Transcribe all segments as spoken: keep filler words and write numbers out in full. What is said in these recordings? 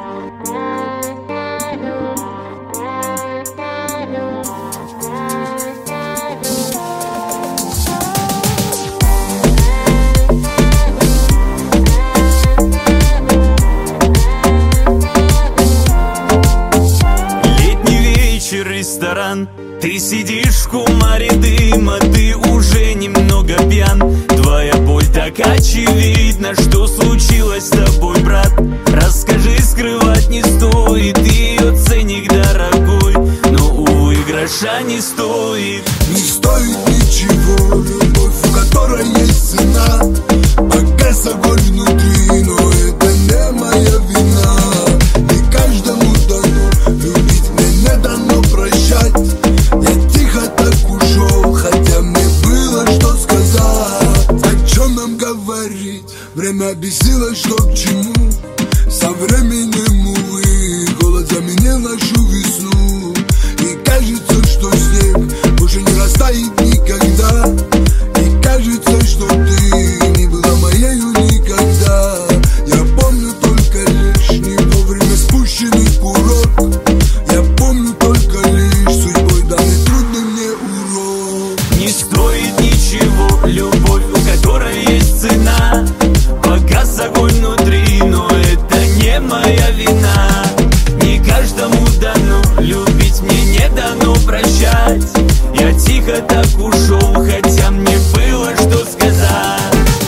Ресторан, ты сидишь в кумаре дыма, ты уже немного пьян. Твоя боль так очевидна, что случилось с тобой, брат? Расскажи, скрывать не стоит, ее ценник дорогой, но, увы, гроша не стоит. Не стоит ничего любовь, у которой есть цена. Погас огонь внутри, но это не моя вина. Не каждому дано любить, мне не дано прощать. Я тихо так ушел, хотя мне было что сказать. О чем нам говорить? Время объяснило, что к чему. Со временем, увы, голод заменил нашу весну. И кажется, что снег больше не растает никогда. И кажется, что ты не была моею никогда. Я помню только лишь не вовремя спущенный курок. Я помню только лишь судьбой данный трудный мне урок. Не стоит ничего любовь, у которой есть цена. Погас огонь внутри, но это не моя вина. Не каждому дано любить, мне не дано прощать. Я тихо так ушел, хотя мне было что сказать.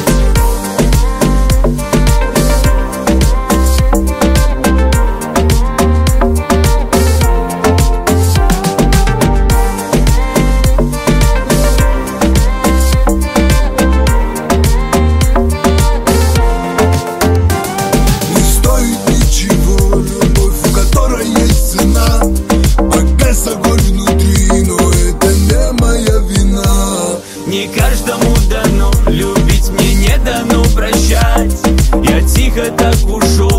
Не каждому дано любить, мне не дано прощать. Я тихо так ушел,